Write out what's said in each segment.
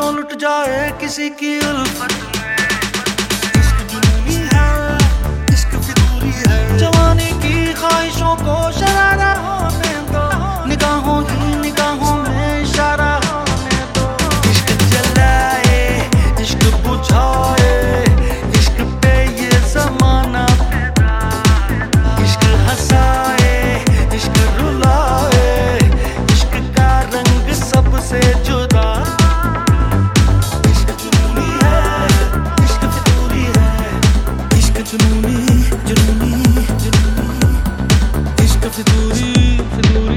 जो लुट जाए किसी की उल्फत में। इश्क जुनूनी है, इश्क फितूरी है, जवानी की ख्वाहिशों को शरारा होने दो, निगाहों ही निगाहों में इशारा होने दो। इश्क जलाए, इश्क बुझाए, इश्क पे ये ज़माना फिदा, इश्क हंसाए, इश्क रुलाए, इश्क का रंग सबसे जुदा। इश्क जुनूनी है, इश्क फितूरी है, इश्क जुनूनी जुनूनी जुनूनी, इश्क फितूरी फितूरी।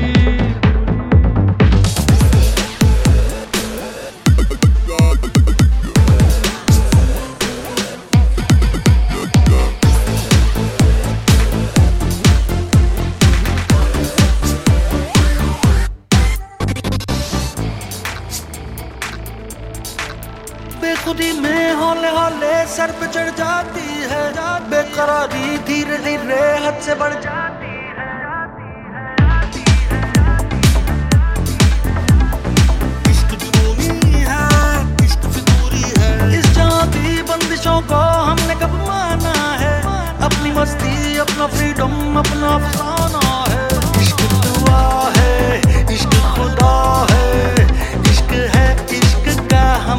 बेखुदी में हौले हौले सर पे चढ़ जाती है, बेकरारी धीरे धीरे हद से बढ़ जाती है। इश्क जुनूनी है, इश्क फितूरी है, इस जाती बंदिशों को हमने कब माना है, अपनी मस्ती अपना फ्रीडम अपना अफसाना है। इश्क दुआ है, इश्क खुदा है, इश्क है इश्क का हम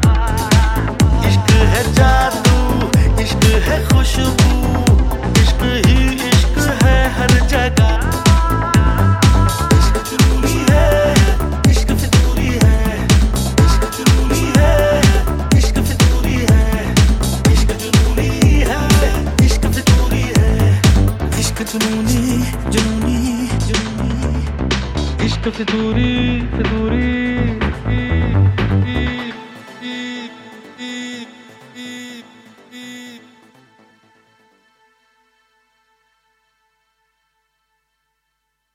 जादू, इश्क है खुशबू, इश्क ही इश्क है हर जगह। इश्क जुनूनी है, इश्क फितूरी है, इश्क जुनूनी है, इश्क फितूरी है, इश्क जुनूनी है, इश्क फितूरी है, इश्क जुनूनी जुनूनी जुनूनी, इश्क फितूरी फितूरी।